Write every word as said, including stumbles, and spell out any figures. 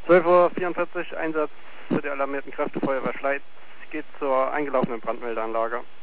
zwölf Uhr vierundvierzig, Einsatz für die alarmierten Kräfte Feuerwehr Schleiz. Geht zur eingelaufenen Brandmeldeanlage.